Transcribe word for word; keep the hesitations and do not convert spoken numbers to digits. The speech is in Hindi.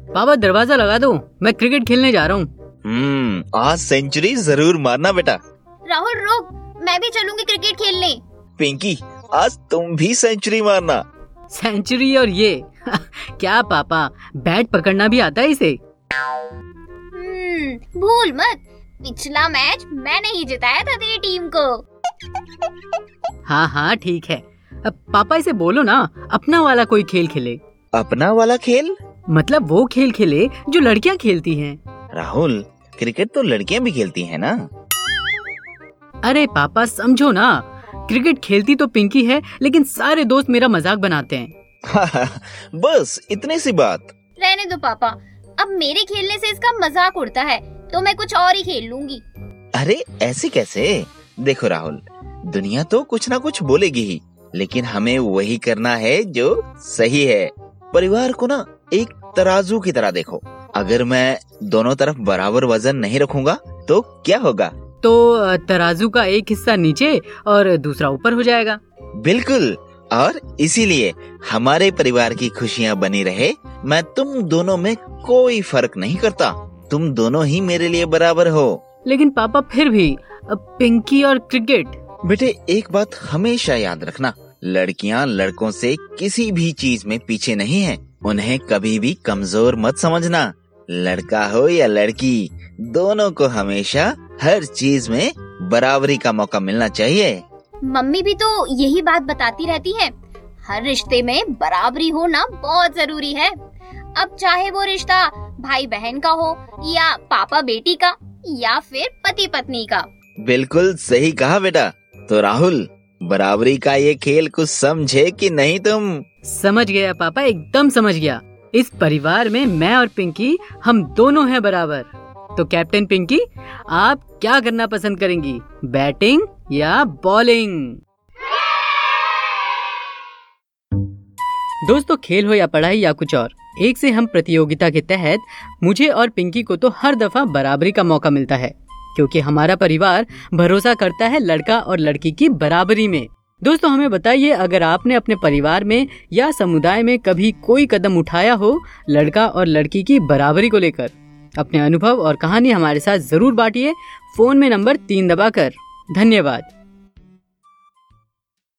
पापा दरवाजा लगा दो, मैं क्रिकेट खेलने जा रहा हूँ। हम्म आज सेंचुरी जरूर मारना बेटा। राहुल रुक, मैं भी चलूंगी क्रिकेट खेलने। पिंकी आज तुम भी सेंचुरी मारना। सेंचुरी और ये क्या पापा, बैट पकड़ना भी आता है इसे? हम्म भूल मत, पिछला मैच मैंने ही जिताया था तेरी टीम को। हाँ हाँ ठीक है। अब पापा इसे बोलो ना, अपना वाला कोई खेल खेले। अपना वाला खेल मतलब वो खेल खेले जो लड़कियाँ खेलती हैं। राहुल क्रिकेट तो लड़कियाँ भी खेलती हैं ना। अरे पापा समझो ना, क्रिकेट खेलती तो पिंकी है, लेकिन सारे दोस्त मेरा मजाक बनाते हैं। बस इतनी सी बात। रहने दो पापा, अब मेरे खेलने से इसका मजाक उड़ता है तो मैं कुछ और ही खेल लूंगी। अरे ऐसे कैसे? देखो राहुल, दुनिया तो कुछ ना कुछ बोलेगी ही, लेकिन हमें वही करना है जो सही है। परिवार को ना एक तराजू की तरह देखो। अगर मैं दोनों तरफ बराबर वजन नहीं रखूंगा तो क्या होगा? तो तराजू का एक हिस्सा नीचे और दूसरा ऊपर हो जाएगा। बिल्कुल, और इसीलिए हमारे परिवार की खुशियाँ बनी रहे, मैं तुम दोनों में कोई फर्क नहीं करता। तुम दोनों ही मेरे लिए बराबर हो। लेकिन पापा फिर भी पिंकी और क्रिकेट। बेटे एक बात हमेशा याद रखना, लड़कियाँ लड़कों से किसी भी चीज में पीछे नहीं हैं। उन्हें कभी भी कमजोर मत समझना। लड़का हो या लड़की, दोनों को हमेशा हर चीज में बराबरी का मौका मिलना चाहिए। मम्मी भी तो यही बात बताती रहती है, हर रिश्ते में बराबरी होना बहुत जरूरी है। अब चाहे वो रिश्ता भाई बहन का हो या पापा बेटी का या फिर पति पत्नी का। बिल्कुल सही कहा बेटा। तो राहुल, बराबरी का ये खेल कुछ समझे कि नहीं तुम? समझ गया पापा, एकदम समझ गया। इस परिवार में मैं और पिंकी हम दोनों हैं बराबर। तो कैप्टन पिंकी, आप क्या करना पसंद करेंगी, बैटिंग या बॉलिंग? दोस्तों, खेल हो या पढ़ाई या कुछ और, एक से हम प्रतियोगिता के तहत मुझे और पिंकी को तो हर दफा बराबरी का मौका मिलता है, क्योंकि हमारा परिवार भरोसा करता है लड़का और लड़की की बराबरी में। दोस्तों, हमें बताइए, अगर आपने अपने परिवार में या समुदाय में कभी कोई कदम उठाया हो लड़का और लड़की की बराबरी को लेकर। अपने अनुभव और कहानी हमारे साथ जरूर बांटिए, फोन में नंबर तीन दबाकर। धन्यवाद।